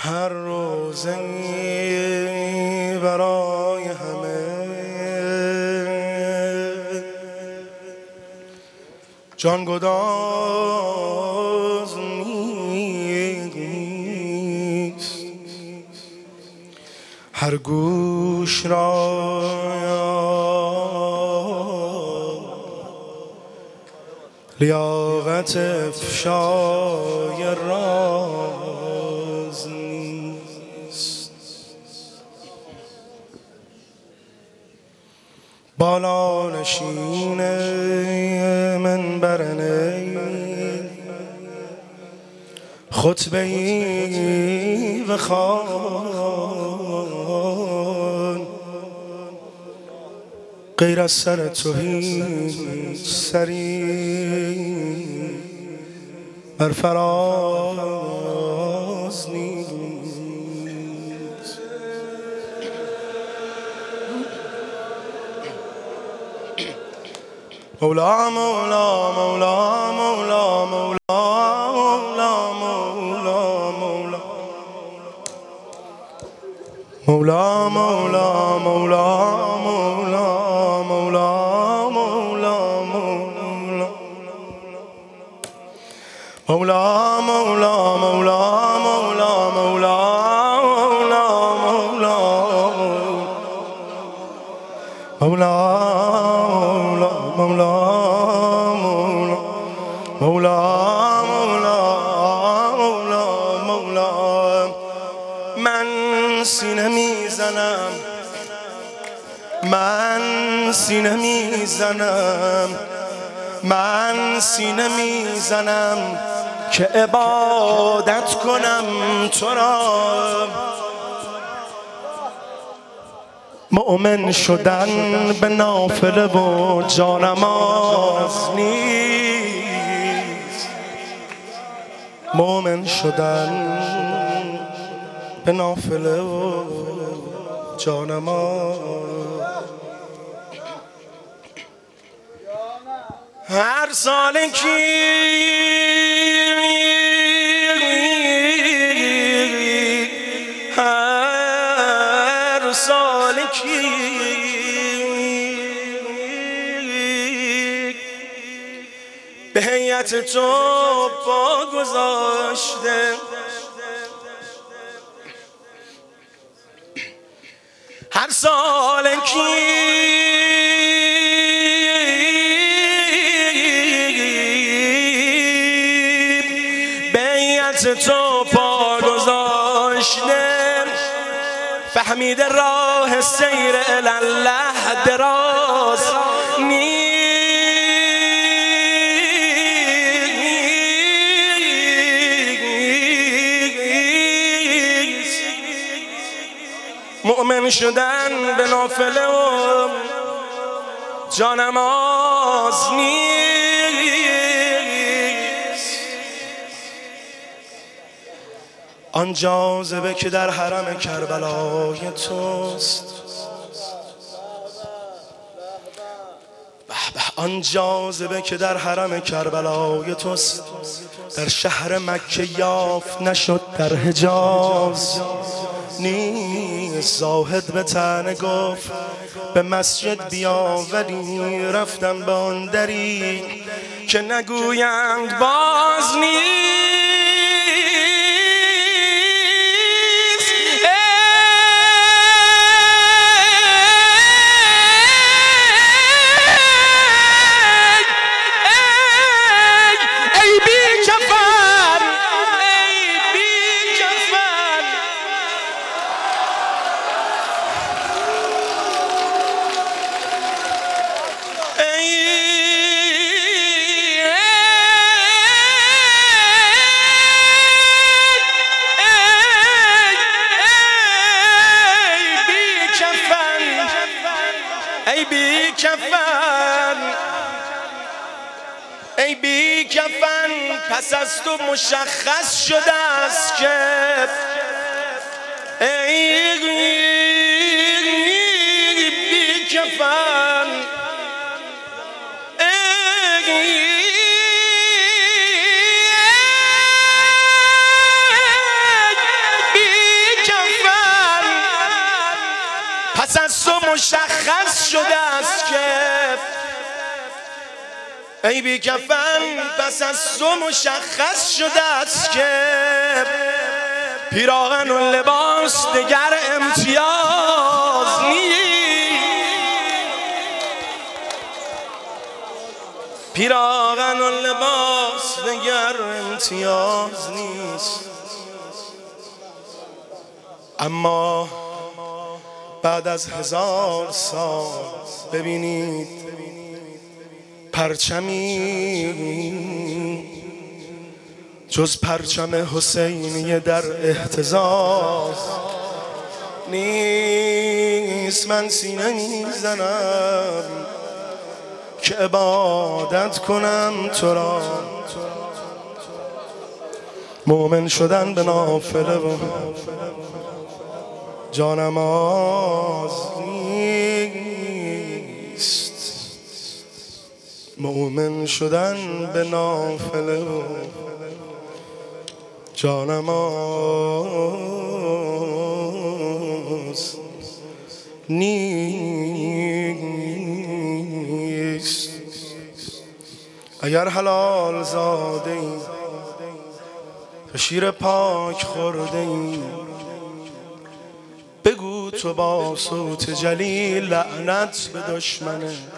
هر روزه برای همه جانگداز نیست، هر گوش را لیاقت افشای راز نیست. بالا نشین منبر نی خطبه‌ای بخوان، غیر از سر تو هیچ سری بر فراز نیست. مولا مولا مولا مولا مولا مولا مولا مولا مولا مولا مولا مولا مولا مولا مولا مولا مولا. من سینه میزنم، من سینه میزنم، من سینه میزنم که عبادت کنم تو را. مؤمن شدن به نافله و جانماز نیست، مؤمن شدن به نافله و جانماز. هر سالکی هر سالکی به هیئت تو پا گذاشته، هر سالکی تو پا گذاشته، فهمیده راه سیر الله دراز نیست. مؤمن شدن به نافله و جانماز نیست. آن جاذبه که در حرم کربلای توست، آن جاذبه که در حرم کربلای توست، در شهر مکه یافت نشد در حجاز نیست. زاهد به طعنه گفت به مسجد بیا، ولی رفتم به آن دری که نگویند باز نیست. ای بی کفن، ای بی کفن، پس از تو مشخص شده است که ای بی کفن، ای مشخص شده است که ای بی کفن پس از تو مشخص شده است که پیراهن و لباس دگر امتیاز نیست. پیراهن و لباس دگر امتیاز نیست. اما بعد از 1000 سال ببینید پرچمی جز پرچم حسینیه در اهتزاز نیست. من سینه میزنم که عبادت کنم تو را، مومن شدن به نافله و جانماز نیست. مومن شدن به نافله و جانماز نیست. اگر حلال زاده ای تو شیر پاک خورده ای، بگو تو با صوت جلیل لعنت به دشمنه